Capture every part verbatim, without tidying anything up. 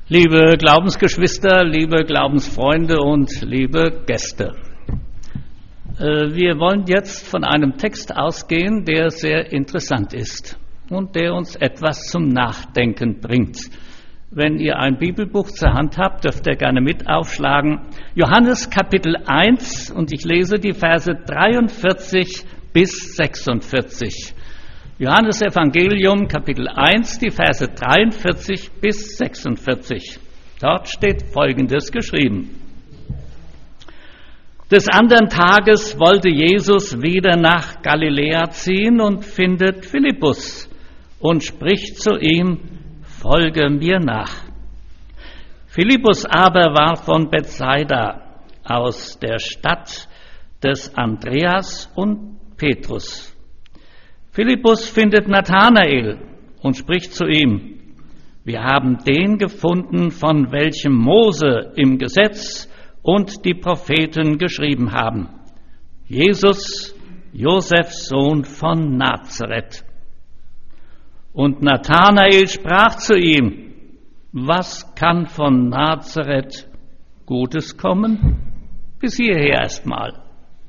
Liebe Glaubensgeschwister, liebe Glaubensfreunde und liebe Gäste. Wir wollen jetzt von einem Text ausgehen, der sehr interessant ist und der uns etwas zum Nachdenken bringt. Wenn ihr ein Bibelbuch zur Hand habt, dürft ihr gerne mit aufschlagen. Johannes Kapitel eins, und ich lese die Verse dreiundvierzig bis sechsundvierzig. Johannes Evangelium, Kapitel eins, die Verse dreiundvierzig bis sechsundvierzig. Dort steht Folgendes geschrieben. Des anderen Tages wollte Jesus wieder nach Galiläa ziehen und findet Philippus und spricht zu ihm: Folge mir nach. Philippus aber war von Bethsaida, aus der Stadt des Andreas und Petrus. Philippus findet Nathanael und spricht zu ihm: Wir haben den gefunden, von welchem Mose im Gesetz und die Propheten geschrieben haben, Jesus, Josefs Sohn von Nazareth. Und Nathanael sprach zu ihm: Was kann von Nazareth Gutes kommen? Bis hierher erstmal.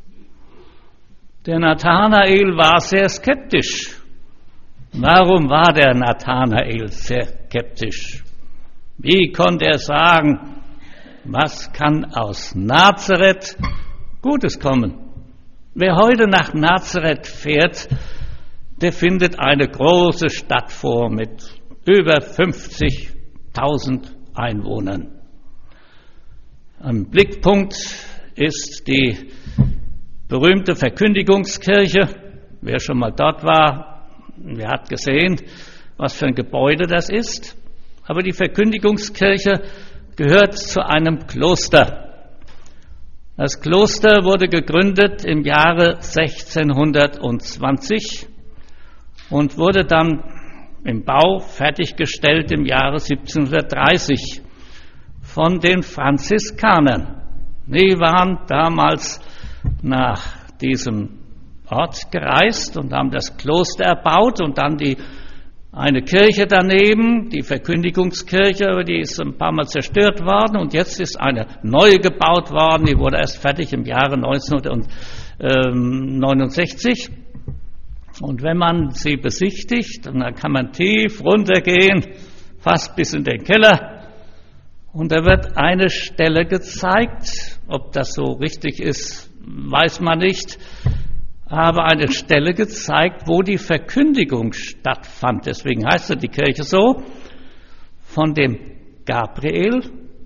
Der Nathanael war sehr skeptisch. Warum war der Nathanael sehr skeptisch? Wie konnte er sagen, was kann aus Nazareth Gutes kommen? Wer heute nach Nazareth fährt, der findet eine große Stadt vor mit über fünfzigtausend Einwohnern. Am Blickpunkt ist die berühmte Verkündigungskirche. Wer schon mal dort war, der hat gesehen, was für ein Gebäude das ist. Aber die Verkündigungskirche gehört zu einem Kloster. Das Kloster wurde gegründet im Jahre sechzehnhundertzwanzig und wurde dann im Bau fertiggestellt im Jahre siebzehnhundertdreißig von den Franziskanern. Die waren damals nach diesem Ort gereist und haben das Kloster erbaut und dann die eine Kirche daneben, die Verkündigungskirche, aber die ist ein paar Mal zerstört worden und jetzt ist eine neue gebaut worden, die wurde erst fertig im Jahre neunzehnhundertneunundsechzig. Und wenn man sie besichtigt, dann kann man tief runtergehen, fast bis in den Keller. Und da wird eine Stelle gezeigt, ob das so richtig ist, weiß man nicht, aber eine Stelle gezeigt, wo die Verkündigung stattfand. Deswegen heißt die Kirche so, von dem Gabriel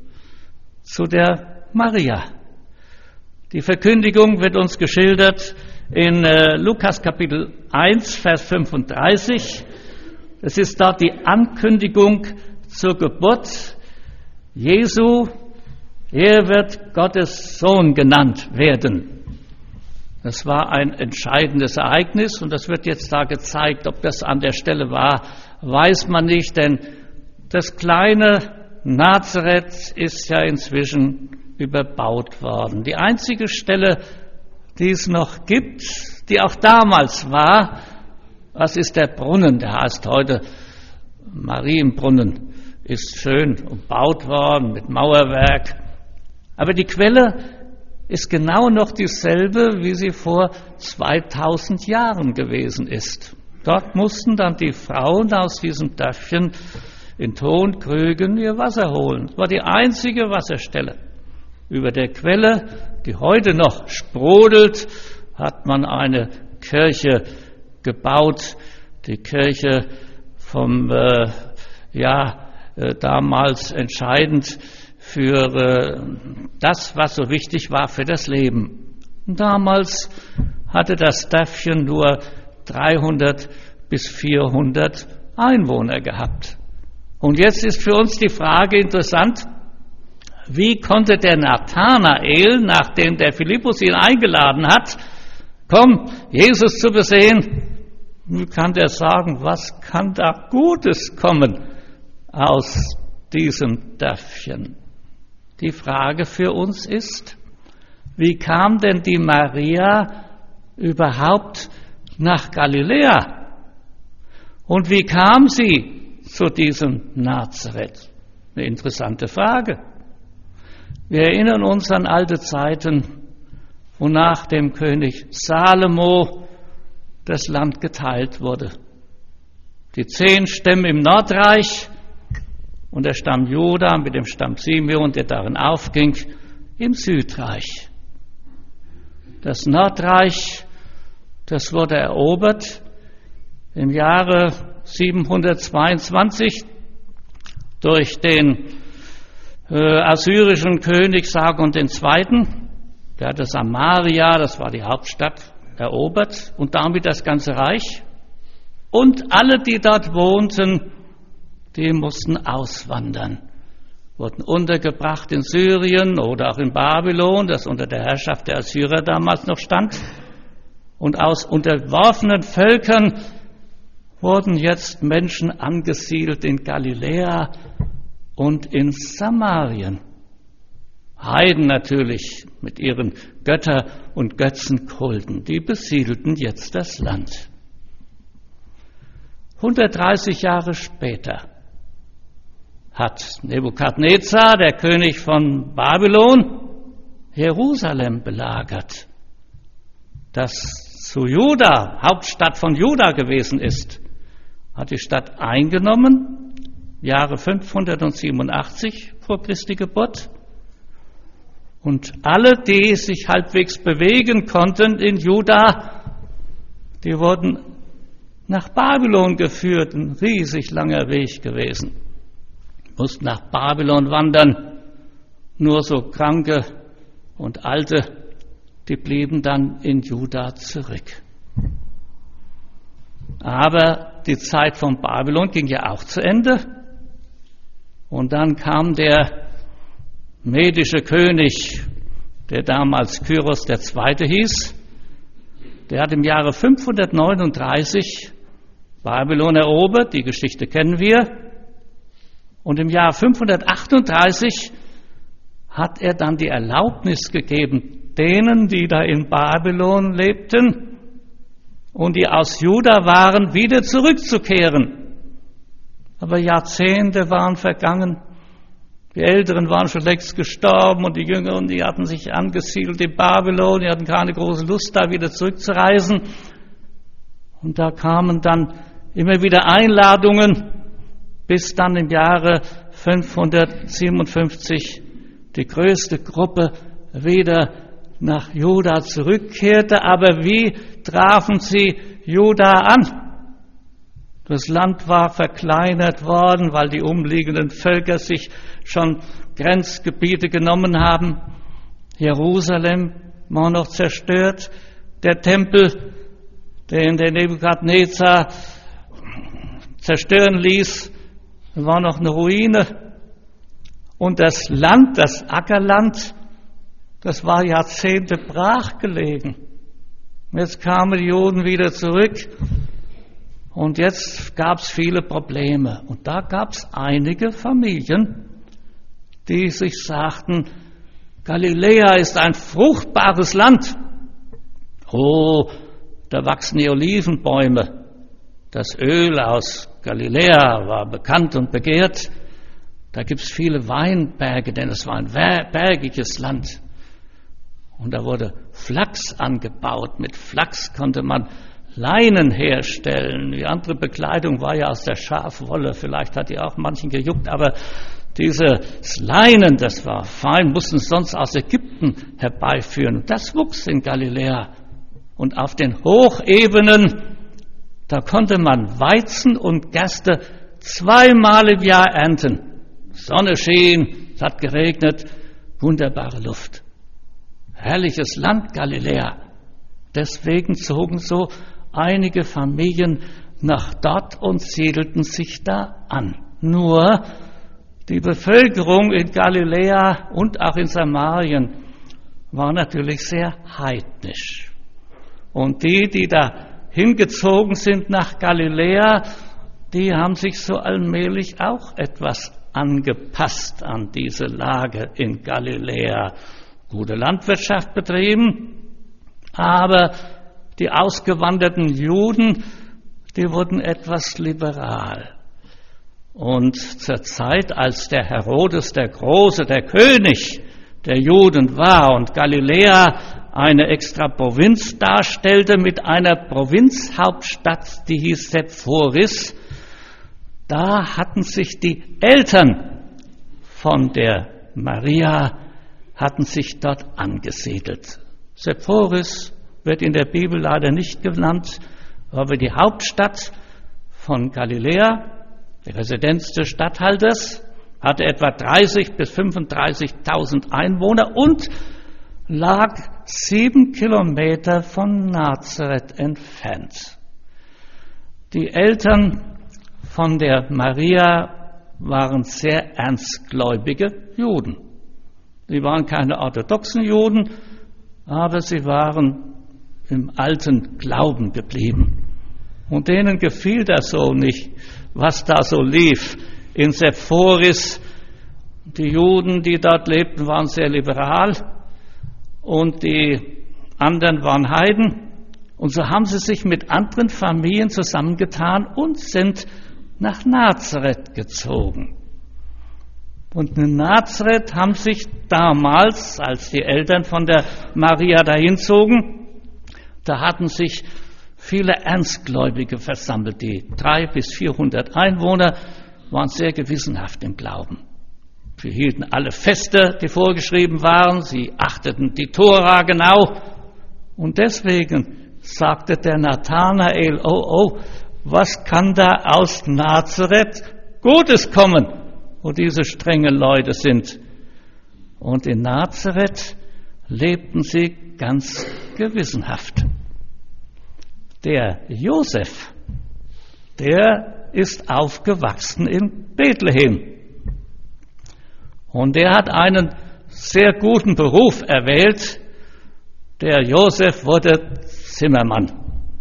zu der Maria. Die Verkündigung wird uns geschildert in äh, Lukas Kapitel eins, Vers fünfunddreißig. Es ist dort die Ankündigung zur Geburt Jesu. Er wird Gottes Sohn genannt werden. Das war ein entscheidendes Ereignis und das wird jetzt da gezeigt. Ob das an der Stelle war, weiß man nicht, denn das kleine Nazareth ist ja inzwischen überbaut worden. Die einzige Stelle, die es noch gibt, die auch damals war, was ist der Brunnen? Der heißt heute Marienbrunnen, ist schön umbaut worden mit Mauerwerk. Aber die Quelle ist genau noch dieselbe, wie sie vor zweitausend Jahren gewesen ist. Dort mussten dann die Frauen aus diesem Dörfchen in Tonkrügen ihr Wasser holen. Das war die einzige Wasserstelle. Über der Quelle, die heute noch sprudelt, hat man eine Kirche gebaut. Die Kirche vom, äh, ja, äh, damals entscheidend für äh, das, was so wichtig war für das Leben. Und damals hatte das Dörfchen nur dreihundert bis vierhundert Einwohner gehabt. Und jetzt ist für uns die Frage interessant: Wie konnte der Nathanael, nachdem der Philippus ihn eingeladen hat, komm, Jesus zu besehen, wie kann der sagen, was kann da Gutes kommen aus diesem Dörfchen? Die Frage für uns ist, wie kam denn die Maria überhaupt nach Galiläa? Und wie kam sie zu diesem Nazareth? Eine interessante Frage. Wir erinnern uns an alte Zeiten, wo nach dem König Salomo das Land geteilt wurde. Die zehn Stämme im Nordreich und der Stamm Juda mit dem Stamm Simeon, der darin aufging, im Südreich. Das Nordreich, das wurde erobert im Jahre siebenhundertzweiundzwanzig durch den äh, assyrischen König Sargon der Zweite. Der hatte Samaria, das war die Hauptstadt, erobert und damit das ganze Reich. Und alle, die dort wohnten, die mussten auswandern, wurden untergebracht in Syrien oder auch in Babylon, das unter der Herrschaft der Assyrer damals noch stand. Und aus unterworfenen Völkern wurden jetzt Menschen angesiedelt in Galiläa und in Samarien. Heiden natürlich mit ihren Götter- und Götzenkulten, die besiedelten jetzt das Land. hundertdreißig Jahre später hat Nebukadnezar, der König von Babylon, Jerusalem belagert, das zu Juda, Hauptstadt von Juda gewesen ist, hat die Stadt eingenommen, Jahre fünfhundertsiebenundachtzig vor Christi Geburt. Und alle, die sich halbwegs bewegen konnten in Juda, die wurden nach Babylon geführt, ein riesig langer Weg gewesen. Mussten nach Babylon wandern, nur so Kranke und Alte, die blieben dann in Juda zurück. Aber die Zeit von Babylon ging ja auch zu Ende. Und dann kam der medische König, der damals Kyros der Zweite hieß, der hat im Jahre fünfhundertneununddreißig Babylon erobert, die Geschichte kennen wir. Und im Jahr fünfhundertachtunddreißig hat er dann die Erlaubnis gegeben, denen, die da in Babylon lebten und die aus Juda waren, wieder zurückzukehren. Aber Jahrzehnte waren vergangen. Die Älteren waren schon längst gestorben und die Jüngeren, die hatten sich angesiedelt in Babylon, die hatten keine große Lust, da wieder zurückzureisen. Und da kamen dann immer wieder Einladungen, bis dann im Jahre fünfhundertsiebenundfünfzig die größte Gruppe wieder nach Juda zurückkehrte. Aber wie trafen sie Juda an? Das Land war verkleinert worden, weil die umliegenden Völker sich schon Grenzgebiete genommen haben. Jerusalem war noch zerstört. Der Tempel, den der Nebukadnezar zerstören ließ, war noch eine Ruine. Und das Land, das Ackerland, das war Jahrzehnte brachgelegen. Jetzt kamen die Juden wieder zurück. Und jetzt gab es viele Probleme. Und da gab es einige Familien, die sich sagten, Galiläa ist ein fruchtbares Land. Oh, da wachsen die Olivenbäume. Das Öl aus Galiläa war bekannt und begehrt. Da gibt es viele Weinberge, denn es war ein bergiges Land. Und da wurde Flachs angebaut. Mit Flachs konnte man Leinen herstellen. Die andere Bekleidung war ja aus der Schafwolle. Vielleicht hat die auch manchen gejuckt, aber dieses Leinen, das war fein, mussten es sonst aus Ägypten herbeiführen. Das wuchs in Galiläa. Und auf den Hochebenen, da konnte man Weizen und Gerste zweimal im Jahr ernten. Sonne schien, es hat geregnet, wunderbare Luft. Herrliches Land Galiläa. Deswegen zogen so einige Familien nach dort und siedelten sich da an. Nur die Bevölkerung in Galiläa und auch in Samarien war natürlich sehr heidnisch. Und die, die da hingezogen sind nach Galiläa, die haben sich so allmählich auch etwas angepasst an diese Lage in Galiläa. Gute Landwirtschaft betrieben, aber die ausgewanderten Juden, die wurden etwas liberal. Und zur Zeit, als der Herodes der Große, der König der Juden war und Galiläa eine extra Provinz darstellte mit einer Provinzhauptstadt, die hieß Sepphoris, da hatten sich die Eltern von der Maria, hatten sich dort angesiedelt. Sepphoris wird in der Bibel leider nicht genannt, aber die Hauptstadt von Galiläa, die Residenz des Statthalters, hatte etwa dreißig bis fünfunddreißigtausend Einwohner und lag sieben Kilometer von Nazareth entfernt. Die Eltern von der Maria waren sehr ernstgläubige Juden. Sie waren keine orthodoxen Juden, aber sie waren im alten Glauben geblieben. Und denen gefiel das so nicht, was da so lief in Sepphoris. Die Juden, die dort lebten, waren sehr liberal und die anderen waren Heiden. Und so haben sie sich mit anderen Familien zusammengetan und sind nach Nazareth gezogen. Und in Nazareth haben sich damals, als die Eltern von der Maria dahin zogen, da hatten sich viele Ernstgläubige versammelt. Die drei bis vierhundert Einwohner waren sehr gewissenhaft im Glauben. Sie hielten alle Feste, die vorgeschrieben waren. Sie achteten die Tora genau. Und deswegen sagte der Nathanael, oh, oh, was kann da aus Nazareth Gutes kommen, wo diese strengen Leute sind? Und in Nazareth lebten sie ganz gewissenhaft. Der Josef, der ist aufgewachsen in Bethlehem. Und der hat einen sehr guten Beruf erwählt. Der Josef wurde Zimmermann.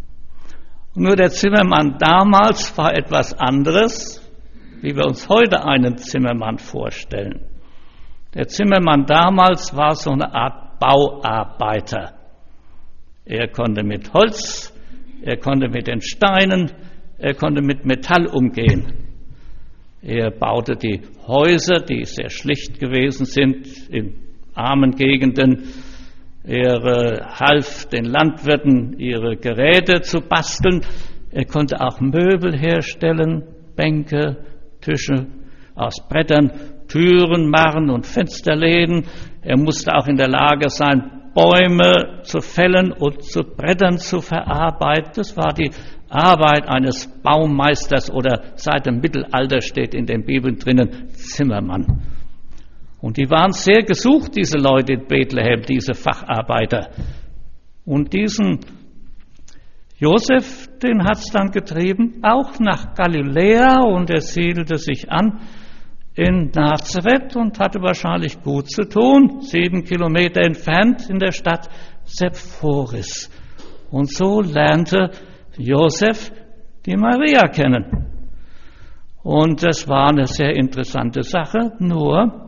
Nur der Zimmermann damals war etwas anderes, wie wir uns heute einen Zimmermann vorstellen. Der Zimmermann damals war so eine Art Bauarbeiter. Er konnte mit Holz, er konnte mit den Steinen, er konnte mit Metall umgehen. Er baute die Häuser, die sehr schlicht gewesen sind, in armen Gegenden. Er äh, half den Landwirten, ihre Geräte zu basteln. Er konnte auch Möbel herstellen, Bänke, Tische aus Brettern, Türen machen und Fensterläden. Er musste auch in der Lage sein, Bäume zu fällen und zu Brettern zu verarbeiten. Das war die Arbeit eines Baumeisters oder seit dem Mittelalter steht in den Bibeln drinnen Zimmermann. Und die waren sehr gesucht, diese Leute in Bethlehem, diese Facharbeiter. Und diesen Josef, den hat es dann getrieben, auch nach Galiläa, und er siedelte sich an in Nazareth und hatte wahrscheinlich gut zu tun, sieben Kilometer entfernt in der Stadt Sepphoris. Und so lernte Josef die Maria kennen. Und das war eine sehr interessante Sache, nur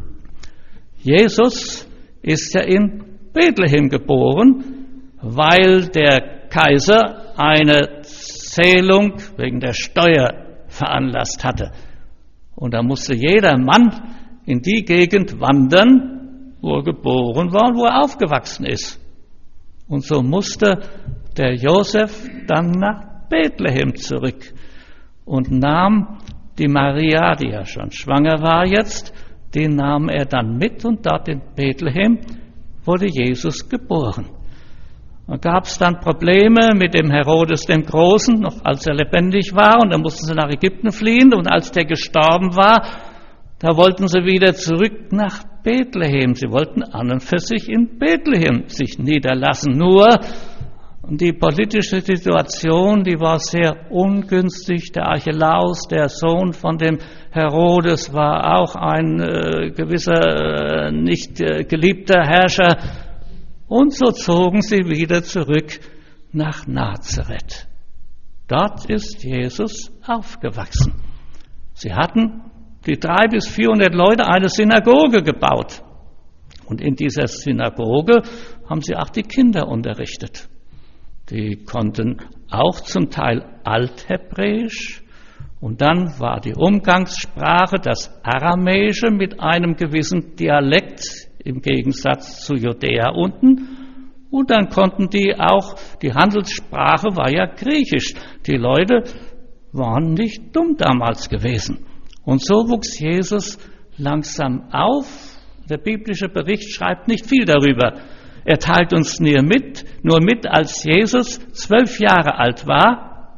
Jesus ist ja in Bethlehem geboren, weil der Kaiser eine Zählung wegen der Steuer veranlasst hatte. Und da musste jeder Mann in die Gegend wandern, wo er geboren war und wo er aufgewachsen ist. Und so musste der Josef dann nach Bethlehem zurück und nahm die Maria, die ja schon schwanger war jetzt, die nahm er dann mit, und dort in Bethlehem wurde Jesus geboren. Da gab es dann Probleme mit dem Herodes dem Großen, noch als er lebendig war, und dann mussten sie nach Ägypten fliehen, und als der gestorben war, da wollten sie wieder zurück nach Bethlehem. Sie wollten an und für sich in Bethlehem sich niederlassen. Nur die politische Situation, die war sehr ungünstig. Der Archelaus, der Sohn von dem Herodes, war auch ein äh, gewisser äh, nicht äh, geliebter Herrscher. Und so zogen sie wieder zurück nach Nazareth. Dort ist Jesus aufgewachsen. Sie hatten, die drei bis vierhundert Leute, eine Synagoge gebaut. Und in dieser Synagoge haben sie auch die Kinder unterrichtet. Die konnten auch zum Teil Althebräisch Und dann war die Umgangssprache das Aramäische mit einem gewissen Dialekt im Gegensatz zu Judäa unten. Und dann konnten die auch, die Handelssprache war ja Griechisch. Die Leute waren nicht dumm damals gewesen. Und so wuchs Jesus langsam auf. Der biblische Bericht schreibt nicht viel darüber. Er teilt uns nur mit, nur mit, als Jesus zwölf Jahre alt war.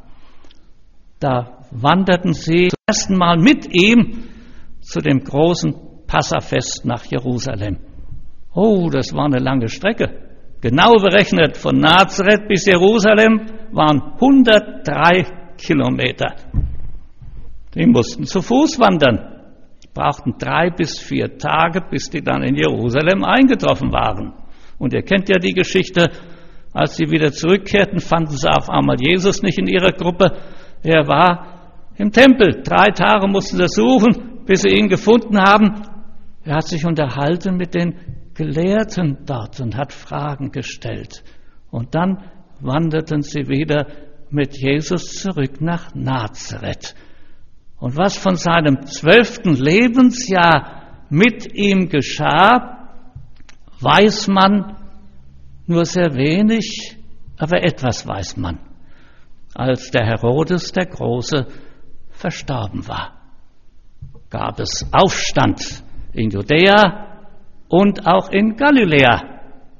Da wanderten sie zum ersten Mal mit ihm zu dem großen Passafest nach Jerusalem. Oh, das war eine lange Strecke. Genau berechnet von Nazareth bis Jerusalem waren hundertdrei Kilometer. Die mussten zu Fuß wandern. Die brauchten drei bis vier Tage, bis die dann in Jerusalem eingetroffen waren. Und ihr kennt ja die Geschichte, als sie wieder zurückkehrten, fanden sie auf einmal Jesus nicht in ihrer Gruppe. Er war im Tempel. Drei Tage mussten sie suchen, bis sie ihn gefunden haben. Er hat sich unterhalten mit den Gelehrten dort und hat Fragen gestellt. Und dann wanderten sie wieder mit Jesus zurück nach Nazareth. Und was von seinem zwölften Lebensjahr mit ihm geschah, weiß man nur sehr wenig, aber etwas weiß man, als der Herodes der Große verstorben war. Gab es Aufstand in Judäa und auch in Galiläa.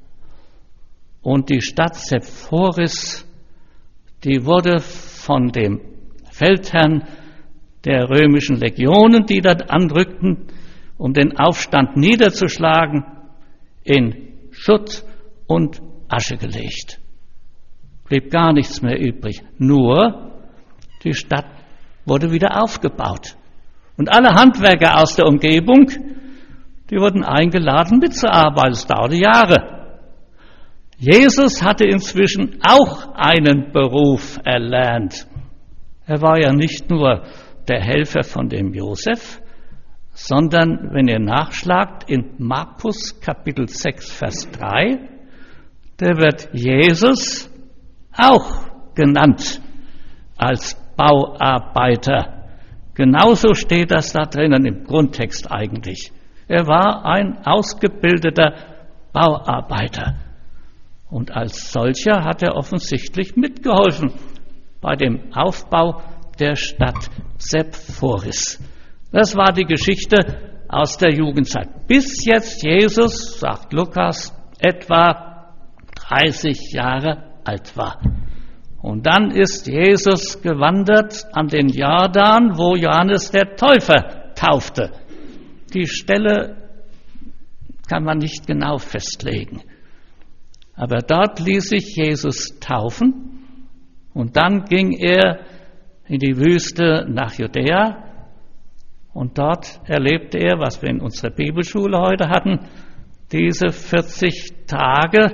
Und die Stadt Sephoris, die wurde von dem Feldherrn der römischen Legionen, die dort anrückten, um den Aufstand niederzuschlagen, in Schutt und Asche gelegt. Blieb gar nichts mehr übrig. Nur die Stadt wurde wieder aufgebaut. Und alle Handwerker aus der Umgebung, die wurden eingeladen mitzuarbeiten. Es dauerte Jahre. Jesus hatte inzwischen auch einen Beruf erlernt. Er war ja nicht nur der Helfer von dem Josef, sondern, wenn ihr nachschlagt, in Markus Kapitel sechs, Vers drei, da wird Jesus auch genannt als Bauarbeiter. Genauso steht das da drinnen im Grundtext eigentlich. Er war ein ausgebildeter Bauarbeiter. Und als solcher hat er offensichtlich mitgeholfen bei dem Aufbau der Stadt Sephoris. Das war die Geschichte aus der Jugendzeit. Bis jetzt Jesus, sagt Lukas, etwa dreißig Jahre alt war. Und dann ist Jesus gewandert an den Jordan, wo Johannes der Täufer taufte. Die Stelle kann man nicht genau festlegen. Aber dort ließ sich Jesus taufen und dann ging er in die Wüste nach Judäa und dort erlebte er, was wir in unserer Bibelschule heute hatten, diese vierzig Tage,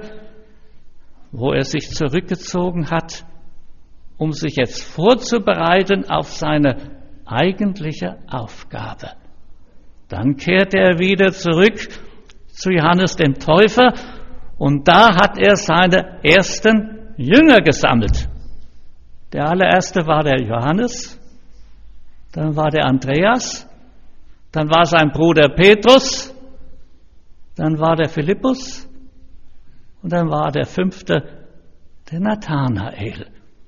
wo er sich zurückgezogen hat, um sich jetzt vorzubereiten auf seine eigentliche Aufgabe. Dann kehrte er wieder zurück zu Johannes dem Täufer und da hat er seine ersten Jünger gesammelt. Der allererste war der Johannes, dann war der Andreas, dann war sein Bruder Petrus, dann war der Philippus und dann war der fünfte, der Nathanael.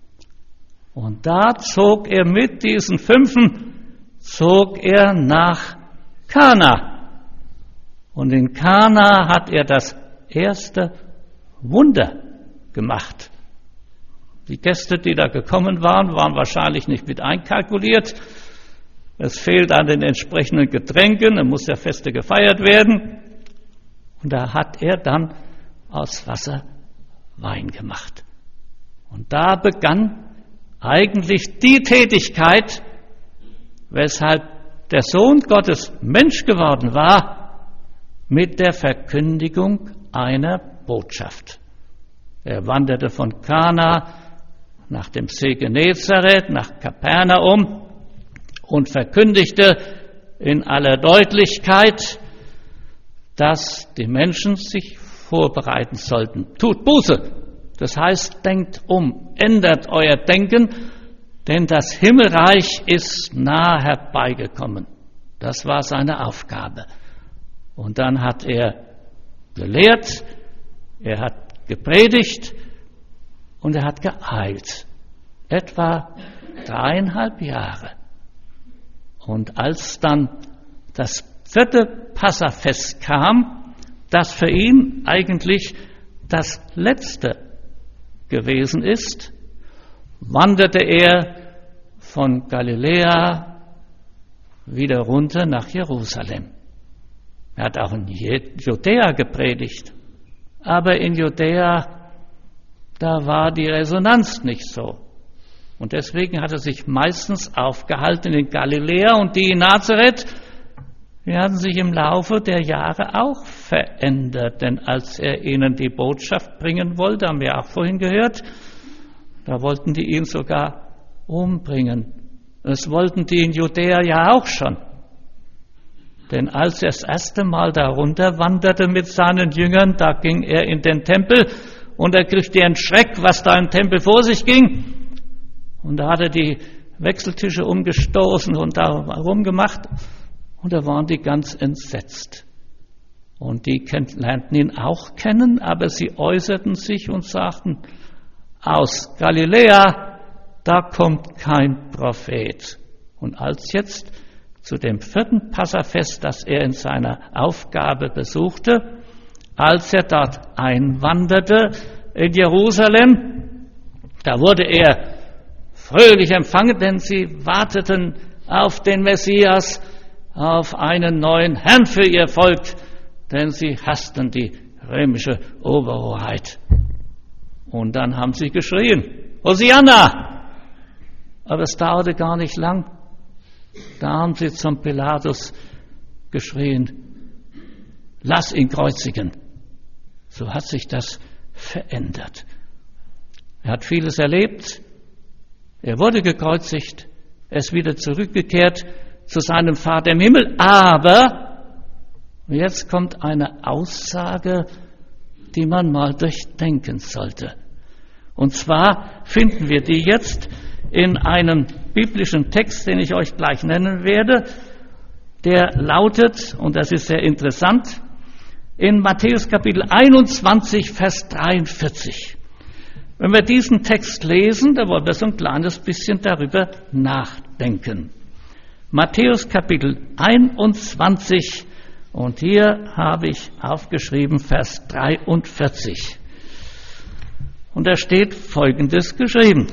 Und da zog er mit diesen Fünfen, zog er nach Kana. Und in Kana hat er das erste Wunder gemacht. Die Gäste, die da gekommen waren, waren wahrscheinlich nicht mit einkalkuliert. Es fehlt an den entsprechenden Getränken, da muss der Feste gefeiert werden. Und da hat er dann aus Wasser Wein gemacht. Und da begann eigentlich die Tätigkeit, weshalb der Sohn Gottes Mensch geworden war, mit der Verkündigung einer Botschaft. Er wanderte von Kana nach dem See Genezareth, nach Kapernaum und verkündigte in aller Deutlichkeit, dass die Menschen sich vorbereiten sollten. Tut Buße, das heißt, denkt um, ändert euer Denken, denn das Himmelreich ist nah herbeigekommen. Das war seine Aufgabe. Und dann hat er gelehrt, er hat gepredigt und er hat geeilt. Etwa dreieinhalb Jahre. Und als dann das vierte Passafest kam, das für ihn eigentlich das letzte gewesen ist, wanderte er von Galiläa wieder runter nach Jerusalem. Er hat auch in Judäa gepredigt, aber in Judäa, da war die Resonanz nicht so. Und deswegen hat er sich meistens aufgehalten in Galiläa, und die in Nazareth, die hatten sich im Laufe der Jahre auch verändert, denn als er ihnen die Botschaft bringen wollte, haben wir auch vorhin gehört, da wollten die ihn sogar umbringen. Das wollten die in Judäa ja auch schon. Denn als er das erste Mal darunter wanderte mit seinen Jüngern, da ging er in den Tempel und er kriegte einen Schreck, was da im Tempel vor sich ging. Und da hat er die Wechseltische umgestoßen und da rumgemacht. Und da waren die ganz entsetzt. Und die lernten ihn auch kennen, aber sie äußerten sich und sagten, aus Galiläa, da kommt kein Prophet. Und als jetzt zu dem vierten Passafest, das er in seiner Aufgabe besuchte, als er dort einwanderte in Jerusalem, da wurde er fröhlich empfangen, denn sie warteten auf den Messias, auf einen neuen Herrn für ihr Volk, denn sie hassten die römische Oberhoheit. Und dann haben sie geschrien, Hosianna! Aber es dauerte gar nicht lang. Da haben sie zum Pilatus geschrien, lass ihn kreuzigen. So hat sich das verändert. Er hat vieles erlebt. Er wurde gekreuzigt. Er ist wieder zurückgekehrt zu seinem Vater im Himmel. Aber jetzt kommt eine Aussage, die man mal durchdenken sollte. Und zwar finden wir die jetzt in einem biblischen Text, den ich euch gleich nennen werde, der lautet, und das ist sehr interessant, in Matthäus Kapitel einundzwanzig, Vers dreiundvierzig. Wenn wir diesen Text lesen, da wollen wir so ein kleines bisschen darüber nachdenken. Matthäus Kapitel einundzwanzig, und hier habe ich aufgeschrieben Vers dreiundvierzig. Und da steht Folgendes geschrieben.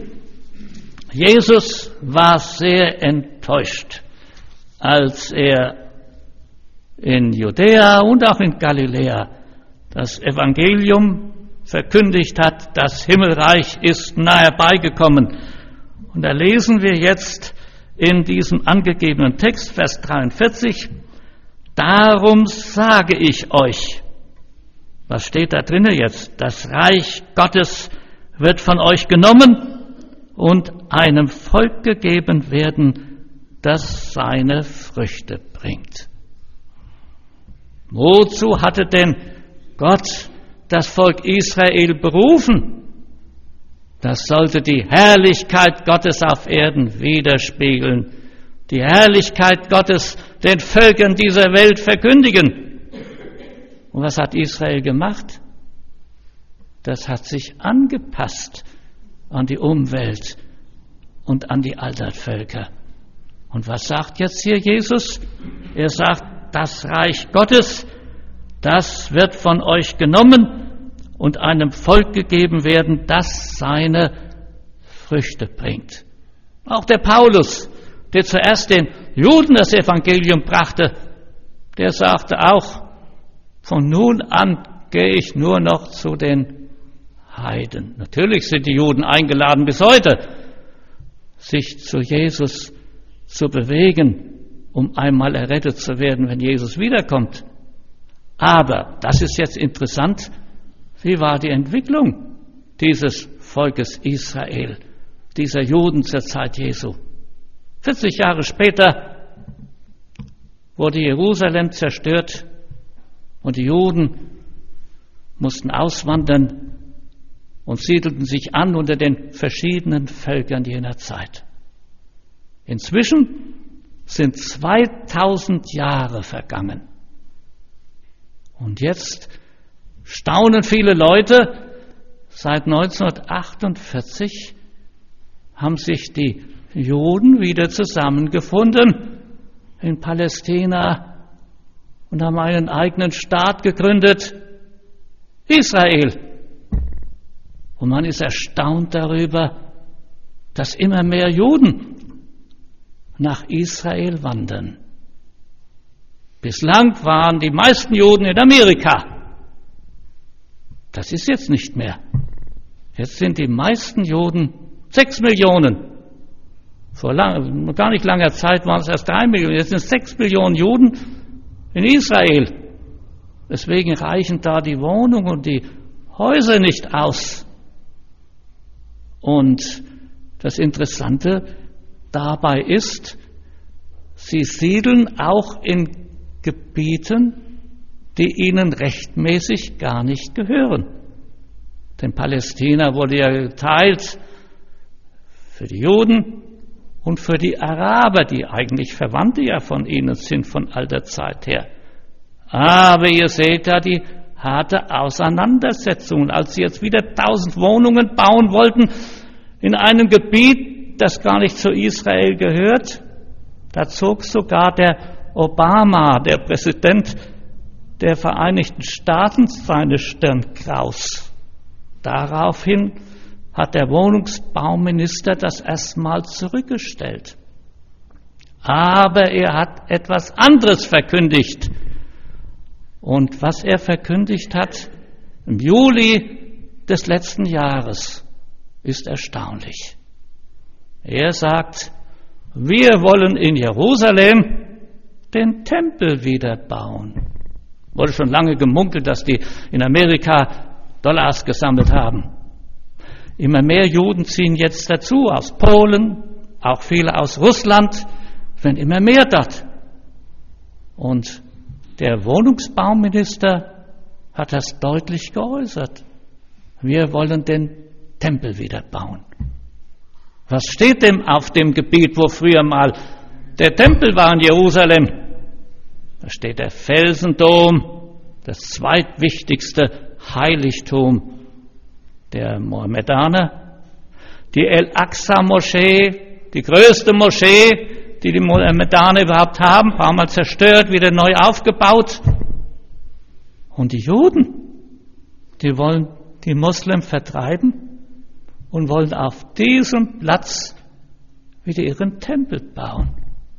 Jesus war sehr enttäuscht, als er in Judäa und auch in Galiläa das Evangelium verkündigt hat, das Himmelreich ist nahe herbeigekommen. Und da lesen wir jetzt in diesem angegebenen Text, Vers dreiundvierzig, darum sage ich euch, was steht da drinnen jetzt? Das Reich Gottes wird von euch genommen und einem Volk gegeben werden, das seine Früchte bringt. Wozu hatte denn Gott das Volk Israel berufen? Das sollte die Herrlichkeit Gottes auf Erden widerspiegeln, die Herrlichkeit Gottes den Völkern dieser Welt verkündigen. Und was hat Israel gemacht? Das hat sich angepasst an die Umwelt und an die anderen Völker. Und was sagt jetzt hier Jesus? Er sagt, das Reich Gottes, das wird von euch genommen und einem Volk gegeben werden, das seine Früchte bringt. Auch der Paulus, der zuerst den Juden das Evangelium brachte, der sagte auch, von nun an gehe ich nur noch zu den Heiden. Natürlich sind die Juden eingeladen bis heute, sich zu Jesus zu bewegen, um einmal errettet zu werden, wenn Jesus wiederkommt. Aber, das ist jetzt interessant, wie war die Entwicklung dieses Volkes Israel, dieser Juden zur Zeit Jesu? vierzig Jahre später wurde Jerusalem zerstört und die Juden mussten auswandern und siedelten sich an unter den verschiedenen Völkern jener Zeit. Inzwischen sind zweitausend Jahre vergangen. Und jetzt staunen viele Leute, seit neunzehnhundertachtundvierzig haben sich die Juden wieder zusammengefunden in Palästina und haben einen eigenen Staat gegründet, Israel. Und man ist erstaunt darüber, dass immer mehr Juden nach Israel wandern. Bislang waren die meisten Juden in Amerika. Das ist jetzt nicht mehr. Jetzt sind die meisten Juden sechs Millionen. Vor lang, gar nicht langer Zeit waren es erst drei Millionen. Jetzt sind es sechs Millionen Juden in Israel. Deswegen reichen da die Wohnungen und die Häuser nicht aus. Und das Interessante dabei ist, sie siedeln auch in Gebieten, die ihnen rechtmäßig gar nicht gehören. Denn Palästina wurde ja geteilt für die Juden und für die Araber, die eigentlich Verwandte ja von ihnen sind von alter Zeit her. Aber ihr seht ja die harte Auseinandersetzung, als sie jetzt wieder tausend Wohnungen bauen wollten in einem Gebiet, das gar nicht zu Israel gehört. Da zog sogar der Obama, der Präsident der Vereinigten Staaten, seine Stirn kraus. Daraufhin hat der Wohnungsbauminister das erstmal zurückgestellt. Aber er hat etwas anderes verkündigt. Und was er verkündigt hat im Juli des letzten Jahres, ist erstaunlich. Er sagt, wir wollen in Jerusalem den Tempel wieder bauen. Wurde schon lange gemunkelt, dass die in Amerika Dollars gesammelt haben. Immer mehr Juden ziehen jetzt dazu, aus Polen, auch viele aus Russland, werden immer mehr dort. Und der Wohnungsbauminister hat das deutlich geäußert. Wir wollen den Tempel wieder bauen. Was steht denn auf dem Gebiet, wo früher mal der Tempel war in Jerusalem? Da steht der Felsendom, das zweitwichtigste Heiligtum der Mohammedaner, die El-Aqsa-Moschee, die größte Moschee, die die Mohammedaner überhaupt haben, ein paar Mal zerstört, wieder neu aufgebaut. Und die Juden, die wollen die Muslimen vertreiben und wollen auf diesem Platz wieder ihren Tempel bauen.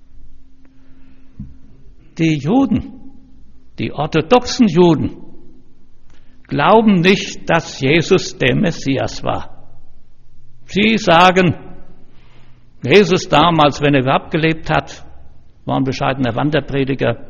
Die Juden, die orthodoxen Juden, glauben nicht, dass Jesus der Messias war. Sie sagen, Jesus damals, wenn er überhaupt gelebt hat, war ein bescheidener Wanderprediger,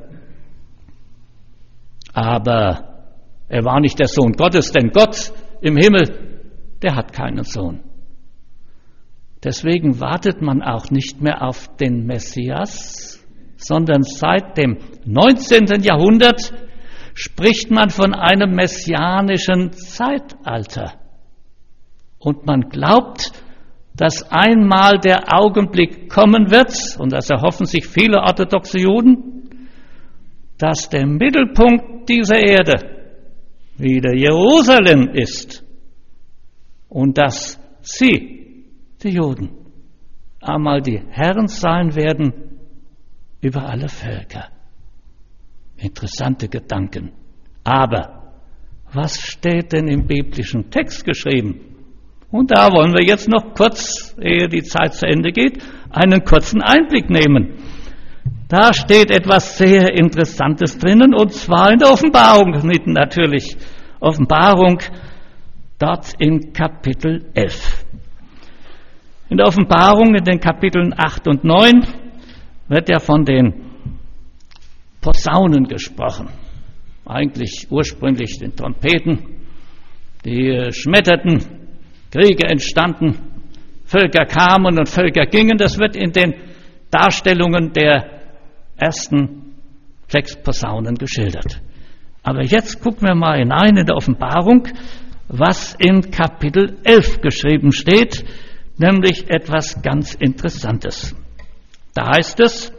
aber er war nicht der Sohn Gottes, denn Gott im Himmel, der hat keinen Sohn. Deswegen wartet man auch nicht mehr auf den Messias, sondern seit dem neunzehnten Jahrhundert spricht man von einem messianischen Zeitalter. Und man glaubt, dass einmal der Augenblick kommen wird, und das erhoffen sich viele orthodoxe Juden, dass der Mittelpunkt dieser Erde wieder Jerusalem ist und dass sie, die Juden, einmal die Herren sein werden über alle Völker. Interessante Gedanken. Aber was steht denn im biblischen Text geschrieben? Und da wollen wir jetzt noch kurz, ehe die Zeit zu Ende geht, einen kurzen Einblick nehmen. Da steht etwas sehr Interessantes drinnen, und zwar in der Offenbarung, natürlich. Offenbarung, dort in Kapitel elf. In der Offenbarung, in den Kapiteln acht und neun, wird ja von den Posaunen gesprochen. Eigentlich ursprünglich den Trompeten, die schmetterten, Kriege entstanden, Völker kamen und Völker gingen. Das wird in den Darstellungen der ersten sechs Posaunen geschildert. Aber jetzt gucken wir mal hinein in der Offenbarung, was in Kapitel elf geschrieben steht, nämlich etwas ganz Interessantes. Da heißt es,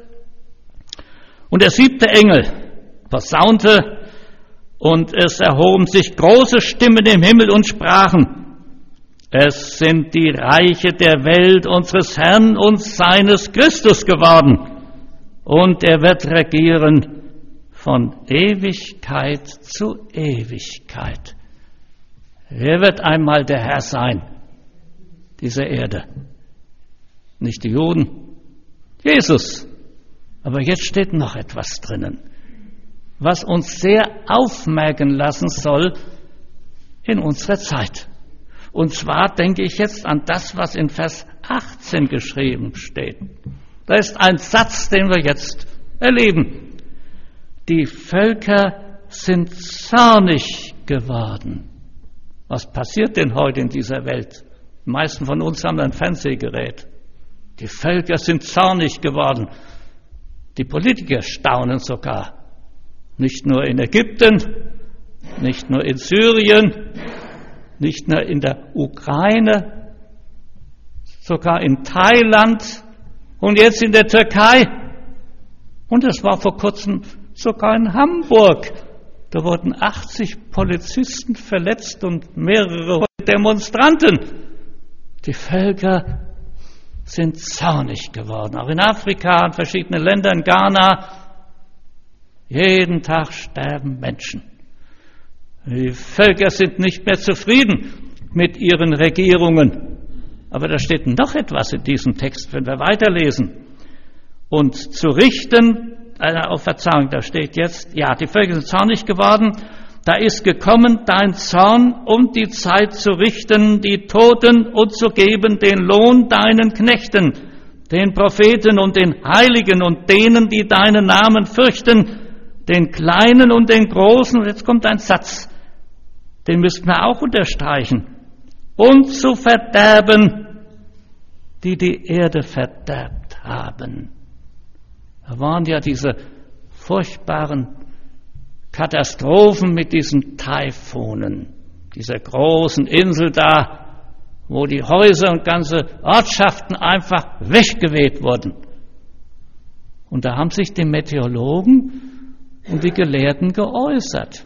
und der siebte Engel posaunte, und es erhoben sich große Stimmen im Himmel und sprachen, es sind die Reiche der Welt unseres Herrn und seines Christus geworden, und er wird regieren von Ewigkeit zu Ewigkeit. Er wird einmal der Herr sein dieser Erde. Nicht die Juden, Jesus. Aber jetzt steht noch etwas drinnen, was uns sehr aufmerken lassen soll in unserer Zeit. Und zwar denke ich jetzt an das, was in Vers achtzehn geschrieben steht. Da ist ein Satz, den wir jetzt erleben. Die Völker sind zornig geworden. Was passiert denn heute in dieser Welt? Die meisten von uns haben ein Fernsehgerät. Die Völker sind zornig geworden. Die Politiker staunen sogar. Nicht nur in Ägypten, nicht nur in Syrien, nicht nur in der Ukraine, sogar in Thailand und jetzt in der Türkei. Und es war vor kurzem sogar in Hamburg. Da wurden achtzig Polizisten verletzt und mehrere Demonstranten. Die Völker sind zornig geworden. Auch in Afrika, in verschiedenen Ländern, Ghana. Jeden Tag sterben Menschen. Die Völker sind nicht mehr zufrieden mit ihren Regierungen. Aber da steht noch etwas in diesem Text, wenn wir weiterlesen. Und zu richten, äh, auf Verzeihung, da steht jetzt, ja, die Völker sind zornig geworden. Da ist gekommen dein Zorn, um die Zeit zu richten, die Toten, und zu geben den Lohn deinen Knechten, den Propheten und den Heiligen und denen, die deinen Namen fürchten, den Kleinen und den Großen. Und jetzt kommt ein Satz, den müssten wir auch unterstreichen. Und zu verderben, die die Erde verderbt haben. Da waren ja diese furchtbaren Katastrophen mit diesen Taifunen, dieser großen Insel da, wo die Häuser und ganze Ortschaften einfach weggeweht wurden. Und da haben sich die Meteorologen und die Gelehrten geäußert.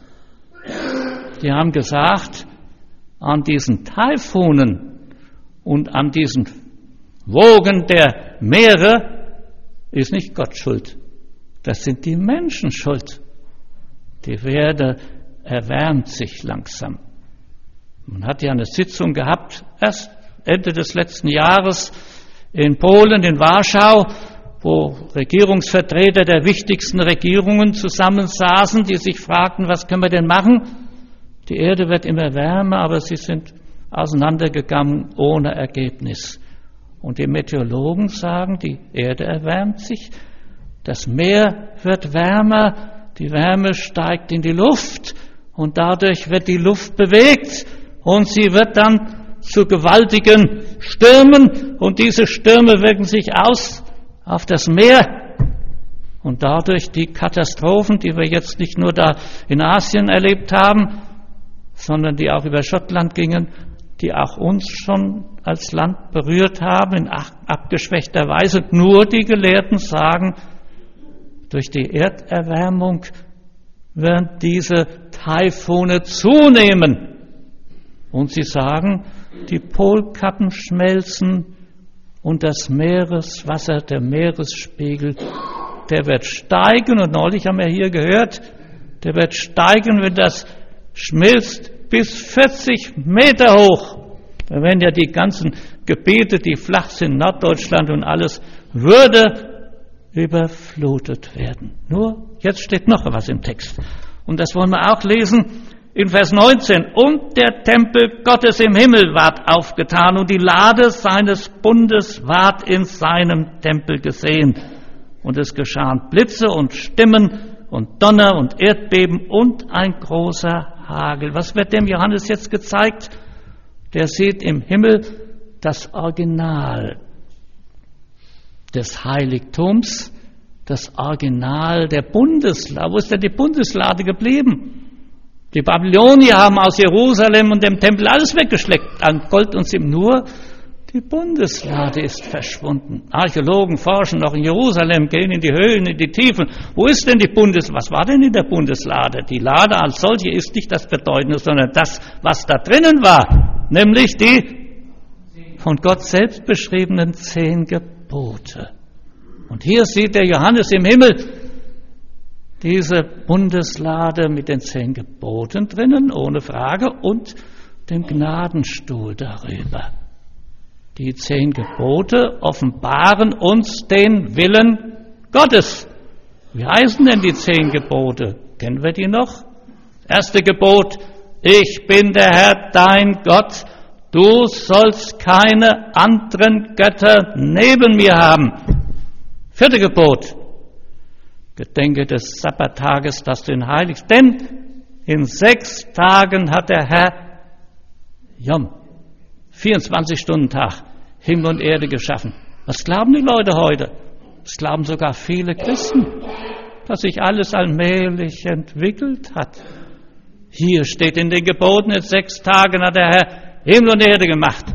Die haben gesagt, an diesen Taifunen und an diesen Wogen der Meere ist nicht Gott schuld. Das sind die Menschen schuld. Die Erde erwärmt sich langsam. Man hat ja eine Sitzung gehabt, erst Ende des letzten Jahres in Polen, in Warschau, wo Regierungsvertreter der wichtigsten Regierungen zusammensaßen, die sich fragten, was können wir denn machen? Die Erde wird immer wärmer, aber sie sind auseinandergegangen ohne Ergebnis. Und die Meteorologen sagen, die Erde erwärmt sich, das Meer wird wärmer, die Wärme steigt in die Luft und dadurch wird die Luft bewegt und sie wird dann zu gewaltigen Stürmen und diese Stürme wirken sich aus auf das Meer und dadurch die Katastrophen, die wir jetzt nicht nur da in Asien erlebt haben, sondern die auch über Schottland gingen, die auch uns schon als Land berührt haben in abgeschwächter Weise. Nur die Gelehrten sagen, durch die Erderwärmung werden diese Taifune zunehmen. Und sie sagen, die Polkappen schmelzen und das Meereswasser, der Meeresspiegel, der wird steigen. Und neulich haben wir hier gehört, der wird steigen, wenn das schmilzt, bis vierzig Meter hoch. Da werden ja die ganzen Gebiete, die flach sind, Norddeutschland und alles, würde überflutet werden. Nur, jetzt steht noch was im Text. Und das wollen wir auch lesen in Vers neunzehn. Und der Tempel Gottes im Himmel ward aufgetan und die Lade seines Bundes ward in seinem Tempel gesehen. Und es geschahen Blitze und Stimmen und Donner und Erdbeben und ein großer Hagel. Was wird dem Johannes jetzt gezeigt? Der sieht im Himmel das Original des Heiligtums, das Original der Bundeslade. Wo ist denn die Bundeslade geblieben? Die Babylonier haben aus Jerusalem und dem Tempel alles weggeschleckt an Gold und Silber. Nur Die Bundeslade ist verschwunden. Archäologen forschen noch in Jerusalem, gehen in die Höhlen, in die Tiefen. Wo ist denn die Bundes... Was war denn in der Bundeslade? Die Lade als solche ist nicht das Bedeutende, sondern das, was da drinnen war. Nämlich die von Gott selbst beschriebenen zehn Gebote. Und hier sieht der Johannes im Himmel diese Bundeslade mit den zehn Geboten drinnen, ohne Frage, und dem Gnadenstuhl darüber. Die zehn Gebote offenbaren uns den Willen Gottes. Wie heißen denn die zehn Gebote? Kennen wir die noch? Erste Gebot: Ich bin der Herr, dein Gott. Du sollst keine anderen Götter neben mir haben. Vierte Gebot: Gedenke des Sabbattages, dass du ihn heiligst. Denn in sechs Tagen hat der Herr Jom, vierundzwanzig-Stunden-Tag, Himmel und Erde geschaffen. Was glauben die Leute heute? Das glauben sogar viele Christen, dass sich alles allmählich entwickelt hat. Hier steht in den Geboten, in sechs Tagen hat der Herr Himmel und Erde gemacht.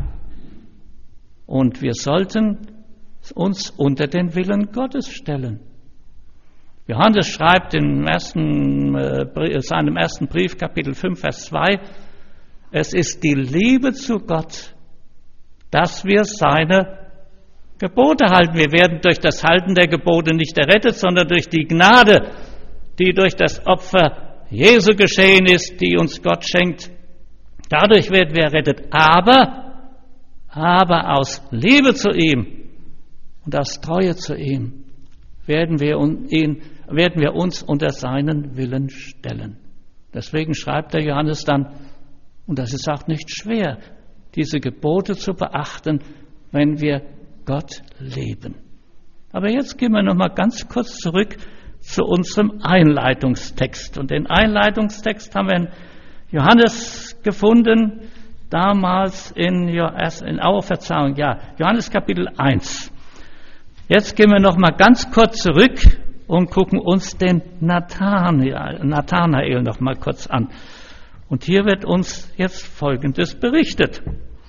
Und wir sollten uns unter den Willen Gottes stellen. Johannes schreibt in ersten, äh, seinem ersten Brief, Kapitel fünf, Vers zwei, es ist die Liebe zu Gott, dass wir seine Gebote halten. Wir werden durch das Halten der Gebote nicht errettet, sondern durch die Gnade, die durch das Opfer Jesu geschehen ist, die uns Gott schenkt. Dadurch werden wir errettet. Aber, aber aus Liebe zu ihm und aus Treue zu ihm werden wir, ihn, werden wir uns unter seinen Willen stellen. Deswegen schreibt der Johannes dann, und das ist auch nicht schwer, diese Gebote zu beachten, wenn wir Gott lieben. Aber jetzt gehen wir noch mal ganz kurz zurück zu unserem Einleitungstext. Und den Einleitungstext haben wir in Johannes gefunden, damals in, in Auferzählung, ja, Johannes Kapitel eins. Jetzt gehen wir noch mal ganz kurz zurück und gucken uns den Nathanael, Nathanael noch mal kurz an. Und hier wird uns jetzt Folgendes berichtet.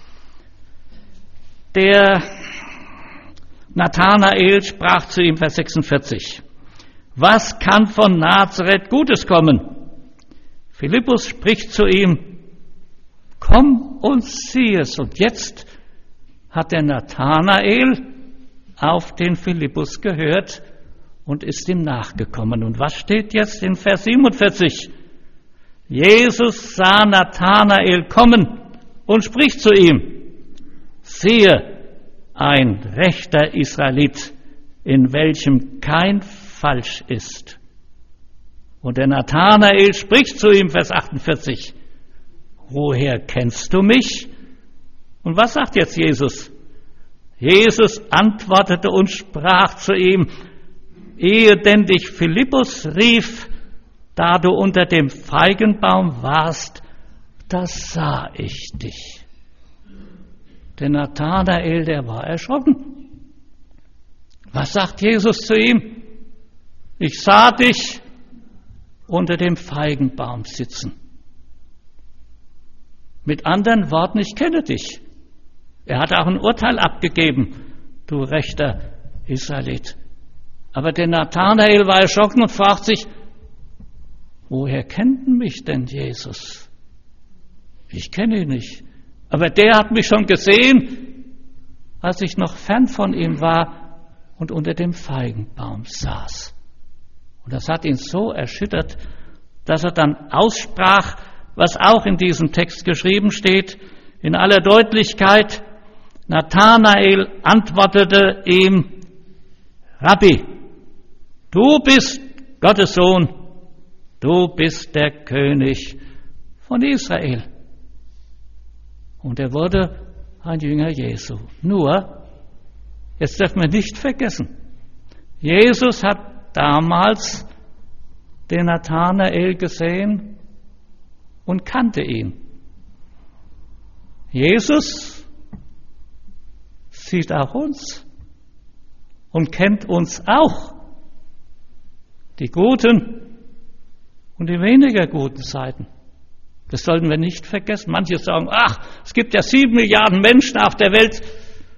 Der Nathanael sprach zu ihm, Vers sechsundvierzig, was kann von Nazareth Gutes kommen? Philippus spricht zu ihm, komm und sieh es. Und jetzt hat der Nathanael auf den Philippus gehört und ist ihm nachgekommen. Und was steht jetzt in Vers siebenundvierzig? Jesus sah Nathanael kommen und spricht zu ihm, siehe, ein rechter Israelit, in welchem kein Falsch ist. Und der Nathanael spricht zu ihm, Vers achtundvierzig, woher kennst du mich? Und was sagt jetzt Jesus? Jesus antwortete und sprach zu ihm, ehe denn dich Philippus rief, da du unter dem Feigenbaum warst, da sah ich dich. Der Nathanael, der war erschrocken. Was sagt Jesus zu ihm? Ich sah dich unter dem Feigenbaum sitzen. Mit anderen Worten, ich kenne dich. Er hat auch ein Urteil abgegeben, du rechter Israelit. Aber der Nathanael war erschrocken und fragt sich, woher kennt mich denn Jesus? Ich kenne ihn nicht. Aber der hat mich schon gesehen, als ich noch fern von ihm war und unter dem Feigenbaum saß. Und das hat ihn so erschüttert, dass er dann aussprach, was auch in diesem Text geschrieben steht, in aller Deutlichkeit. Nathanael antwortete ihm, Rabbi, du bist Gottes Sohn, du bist der König von Israel. Und er wurde ein Jünger Jesu. Nur, jetzt dürfen wir nicht vergessen, Jesus hat damals den Nathanael gesehen und kannte ihn. Jesus sieht auch uns und kennt uns auch, die guten und die weniger guten Seiten. Das sollten wir nicht vergessen. Manche sagen, ach, es gibt ja sieben Milliarden Menschen auf der Welt.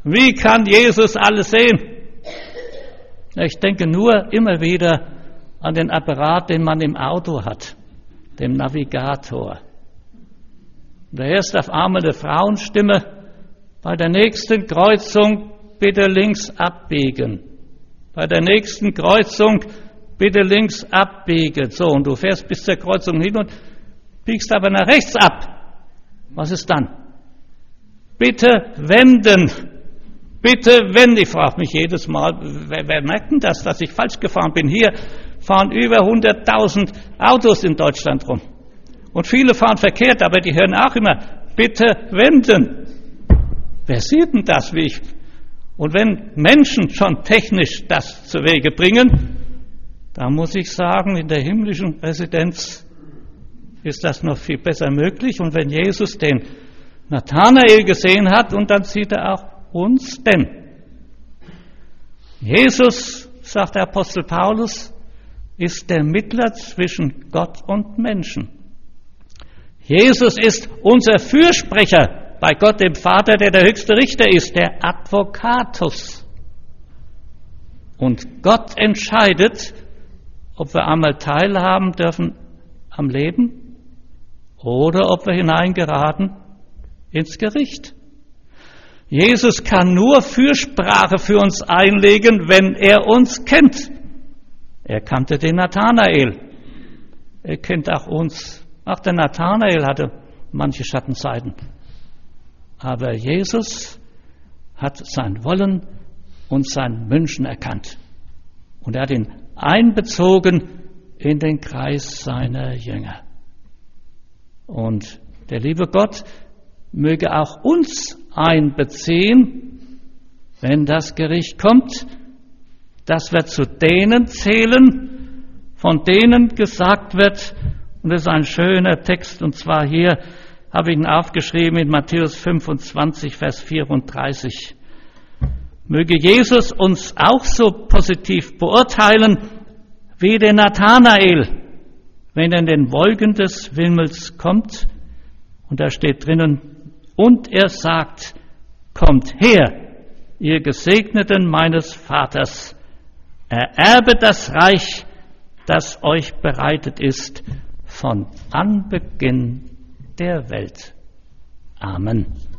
Wie kann Jesus alles sehen? Ich denke nur immer wieder an den Apparat, den man im Auto hat, dem Navigator. Da hörst auf einmal eine Frauenstimme, bei der nächsten Kreuzung bitte links abbiegen. Bei der nächsten Kreuzung bitte links abbiegen. So, und du fährst bis zur Kreuzung hin und biegst aber nach rechts ab. Was ist dann? Bitte wenden. Bitte wenden. Ich frage mich jedes Mal, wer, wer merkt denn das, dass ich falsch gefahren bin? Hier fahren über hunderttausend Autos in Deutschland rum. Und viele fahren verkehrt, aber die hören auch immer, bitte wenden. Wer sieht denn das, wie ich? Und wenn Menschen schon technisch das zu Wege bringen, dann muss ich sagen, in der himmlischen Residenz ist das noch viel besser möglich. Und wenn Jesus den Nathanael gesehen hat, und dann sieht er auch uns denn. Jesus, sagt der Apostel Paulus, ist der Mittler zwischen Gott und Menschen. Jesus ist unser Fürsprecher bei Gott dem Vater, der der höchste Richter ist, der Advocatus. Und Gott entscheidet, ob wir einmal teilhaben dürfen am Leben oder ob wir hineingeraten ins Gericht. Jesus kann nur Fürsprache für uns einlegen, wenn er uns kennt. Er kannte den Nathanael. Er kennt auch uns. Auch der Nathanael hatte manche Schattenseiten. Aber Jesus hat sein Wollen und sein Wünschen erkannt. Und er hat ihn einbezogen in den Kreis seiner Jünger. Und der liebe Gott möge auch uns einbeziehen, wenn das Gericht kommt, dass wir zu denen zählen, von denen gesagt wird, und das ist ein schöner Text, und zwar hier habe ich ihn aufgeschrieben in Matthäus fünfundzwanzig, Vers vierunddreißig. Möge Jesus uns auch so positiv beurteilen wie der Nathanael, wenn er in den Wolken des Himmels kommt, und da steht drinnen, und er sagt, kommt her, ihr Gesegneten meines Vaters, ererbe das Reich, das euch bereitet ist von Anbeginn der Welt. Amen.